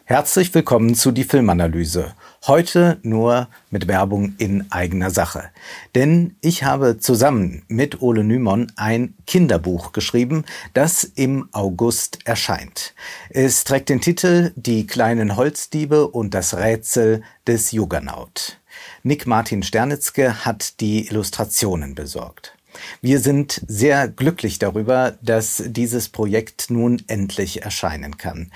Herzlich willkommen zu die Filmanalyse. Heute nur mit Werbung in eigener Sache. Denn ich habe zusammen mit Ole Nymon ein Kinderbuch geschrieben, das im August erscheint. Es trägt den Titel Die kleinen Holzdiebe und das Rätsel des Juggernaut. Nick Martin Sternitzke hat die Illustrationen besorgt. Wir sind sehr glücklich darüber, dass dieses Projekt nun endlich erscheinen kann.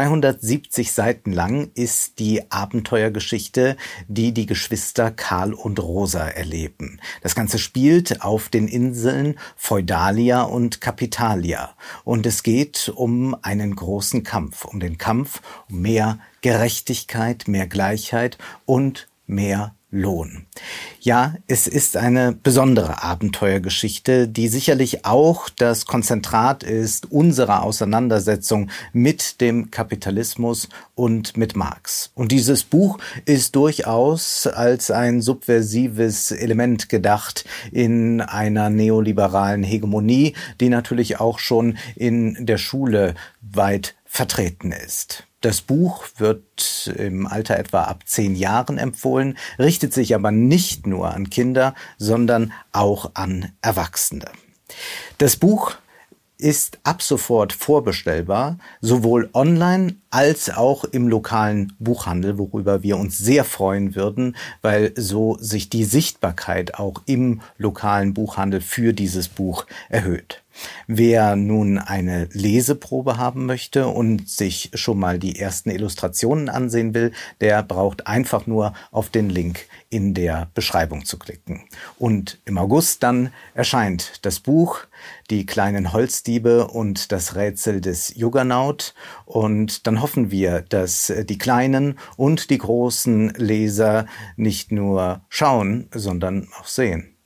270 Seiten lang ist die Abenteuergeschichte, die die Geschwister Karl und Rosa erleben. Das Ganze spielt auf den Inseln Feudalia und Capitalia. Und es geht um einen großen Kampf, um den Kampf um mehr Gerechtigkeit, mehr Gleichheit und mehr Lohn. Ja, es ist eine besondere Abenteuergeschichte, die sicherlich auch das Konzentrat ist unserer Auseinandersetzung mit dem Kapitalismus und mit Marx. Und dieses Buch ist durchaus als ein subversives Element gedacht in einer neoliberalen Hegemonie, die natürlich auch schon in der Schule weit vertreten ist. Das Buch wird im Alter etwa ab 10 Jahren empfohlen, richtet sich aber nicht nur an Kinder, sondern auch an Erwachsene. Das Buch ist ab sofort vorbestellbar, sowohl online als auch im lokalen Buchhandel, worüber wir uns sehr freuen würden, weil so sich die Sichtbarkeit auch im lokalen Buchhandel für dieses Buch erhöht. Wer nun eine Leseprobe haben möchte und sich schon mal die ersten Illustrationen ansehen will, der braucht einfach nur auf den Link in der Beschreibung zu klicken. Und im August dann erscheint das Buch Die kleinen Holzdiebe und das Rätsel des Juggernaut. Und dann hoffen wir, dass die kleinen und die großen Leser nicht nur schauen, sondern auch sehen.